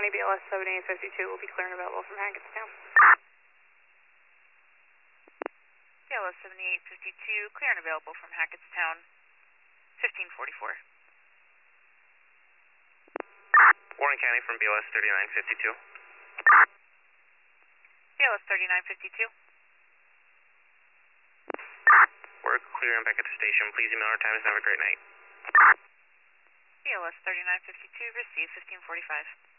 20 BLS 7852 will be clear and available from Hackettstown. BLS 7852, clear and available from Hackettstown, 1544. Warren County from BLS 3952. BLS 3952. We're clear and back at the station. Please email our times and have a great night. BLS 3952, receive 1545.